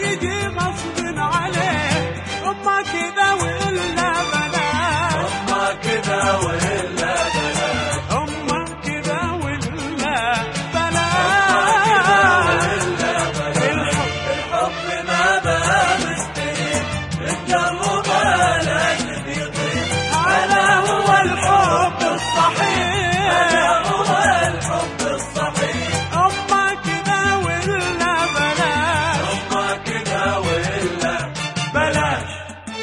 يجي غصب عليه، أما كذا وإلا بلاش، أما كذا وإلا بلاش، أما كذا وإلا بلاش. الحب ما بقى مستهين، الجرب بلاش يطير. هذا هو الحب الصحيح، هذا هو الحب الصحيح. أما كذا وإلا بلاش، أما كذا وإلا بلاش.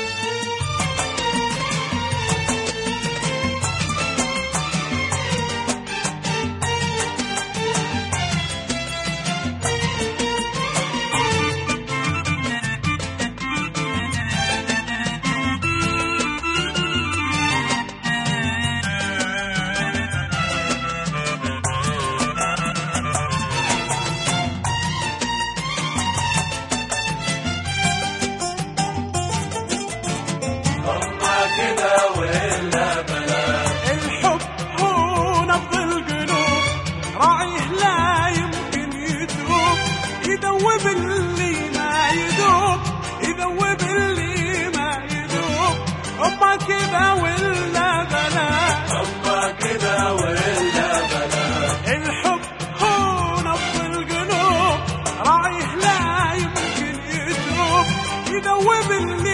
كذا وإلا بلاش. الحب هو نبض القلوب، راعيه لا يمكن يدوب، يذوب اللي ما يذوب، يذوب اللي ما يذوب. أما كذا وإلا بلاش، أما كذا وإلا بلاش. الحب هو نبض القلوب، راعيه لا يمكن يدوب، يذوب اللي